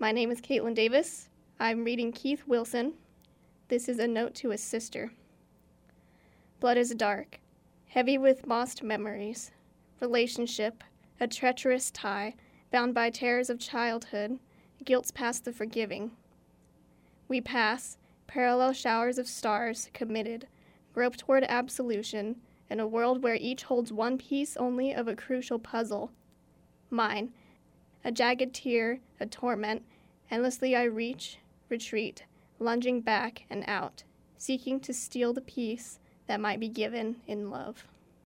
My name is Caitlin Davis. I'm reading Keith Wilson. This is a note to his sister. Blood is dark, heavy with mossed memories. Relationship, a treacherous tie, bound by terrors of childhood, guilt's past the forgiving. We pass, parallel showers of stars, committed, grope toward absolution, in a world where each holds one piece only of a crucial puzzle. Mine, a jagged tear, a torment, endlessly I reach, retreat, lunging back and out, seeking to steal the peace that might be given in love.